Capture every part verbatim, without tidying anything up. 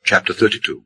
Chapter thirty-two.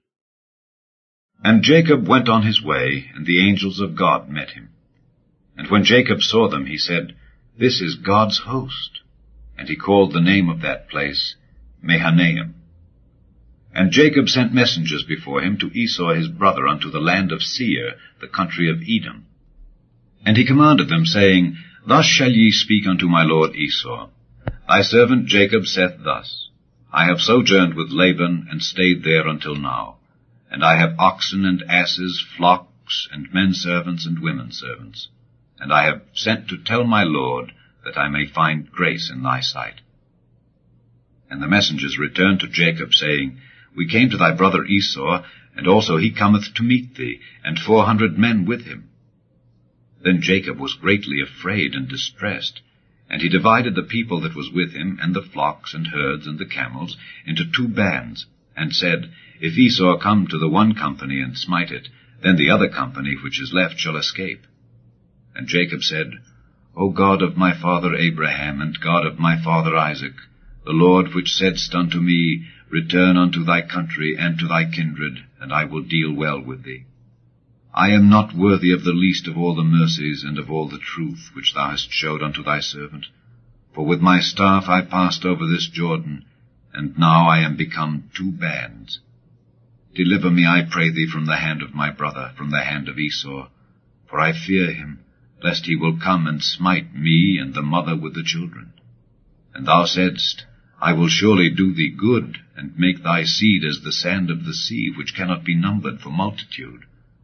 And Jacob went on his way, and the angels of God met him. And when Jacob saw them, he said, This is God's host. And he called the name of that place Mahanaim. And Jacob sent messengers before him to Esau his brother unto the land of Seir, the country of Edom. And he commanded them, saying, Thus shall ye speak unto my lord Esau. Thy servant Jacob saith thus, I have sojourned with Laban, and stayed there until now. And I have oxen and asses, flocks, and men servants and women servants. And I have sent to tell my lord, that I may find grace in thy sight. And the messengers returned to Jacob, saying, We came to thy brother Esau, and also he cometh to meet thee, and four hundred men with him. Then Jacob was greatly afraid and distressed, and he divided the people that was with him, and the flocks and herds and the camels, into two bands, and said, If Esau come to the one company and smite it, then the other company which is left shall escape. And Jacob said, O God of my father Abraham, and God of my father Isaac, the Lord which saidst unto me, Return unto thy country and to thy kindred, and I will deal well with thee. I am not worthy of the least of all the mercies and of all the truth which thou hast showed unto thy servant. For with my staff I passed over this Jordan, and now I am become two bands. Deliver me, I pray thee, from the hand of my brother, from the hand of Esau, for I fear him, lest he will come and smite me and the mother with the children. And thou saidst, I will surely do thee good, and make thy seed as the sand of the sea, which cannot be numbered for multitude.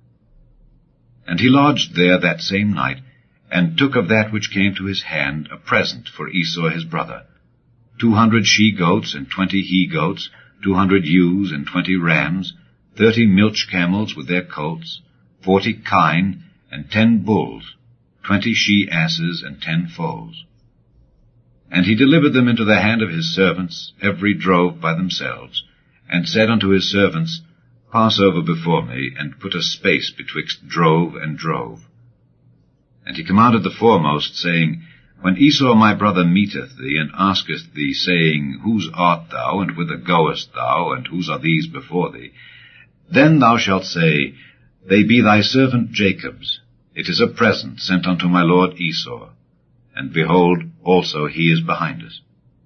And he lodged there that same night, and took of that which came to his hand a present for Esau his brother, two hundred she-goats and twenty he-goats, two hundred ewes and twenty rams, thirty milch camels with their colts, forty kine, and ten bulls, twenty she-asses, and ten foals. And he delivered them into the hand of his servants, every drove by themselves, and said unto his servants, Pass over before me, and put a space betwixt drove and drove. And he commanded the foremost, saying, When Esau my brother meeteth thee, and asketh thee, saying, Whose art thou, and whither goest thou, and whose are these before thee? Then thou shalt say, They be thy servant Jacob's. It is a present sent unto my lord Esau. And behold, also he is behind us.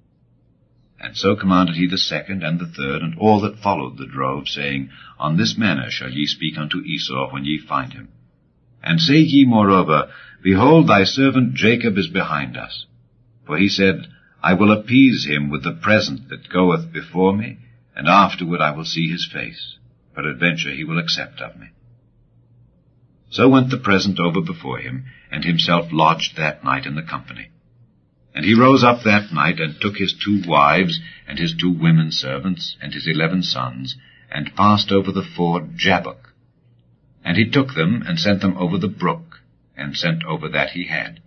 And so commanded he the second and the third, and all that followed the drove, saying, On this manner shall ye speak unto Esau when ye find him. And say ye moreover, Behold, thy servant Jacob is behind us. For he said, I will appease him with the present that goeth before me, and afterward I will see his face. Peradventure he will accept of me. So went the present over before him, and himself lodged that night in the company. And he rose up that night, and took his two wives, and his two women servants, and his eleven sons, and passed over the ford Jabbok. And he took them, and sent them over the brook, and sent over that he had.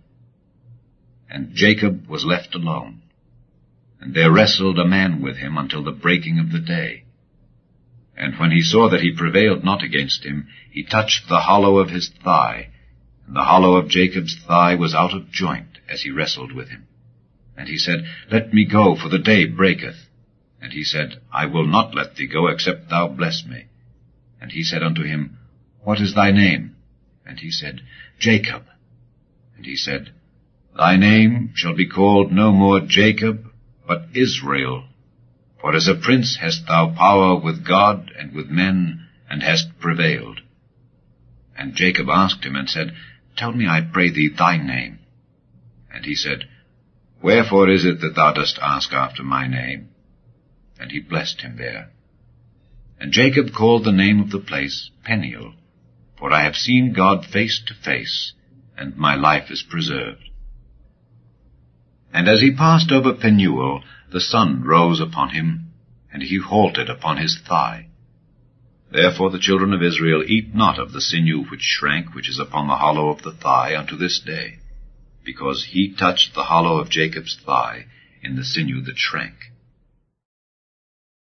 And Jacob was left alone. And there wrestled a man with him until the breaking of the day. And when he saw that he prevailed not against him, he touched the hollow of his thigh, and the hollow of Jacob's thigh was out of joint, as he wrestled with him. And he said, Let me go, for the day breaketh. And he said, I will not let thee go, except thou bless me. And he said unto him, What is thy name? And he said, Jacob. And he said, Thy name shall be called no more Jacob, but Israel. For as a prince hast thou power with God and with men, and hast prevailed. And Jacob asked him, and said, Tell me, I pray thee, thy name. And he said, Wherefore is it that thou dost ask after my name? And he blessed him there. And Jacob called the name of the place Peniel, for I have seen God face to face, and my life is preserved. And as he passed over Penuel, the sun rose upon him, and he halted upon his thigh. Therefore the children of Israel eat not of the sinew which shrank, which is upon the hollow of the thigh, unto this day, because he touched the hollow of Jacob's thigh in the sinew that shrank.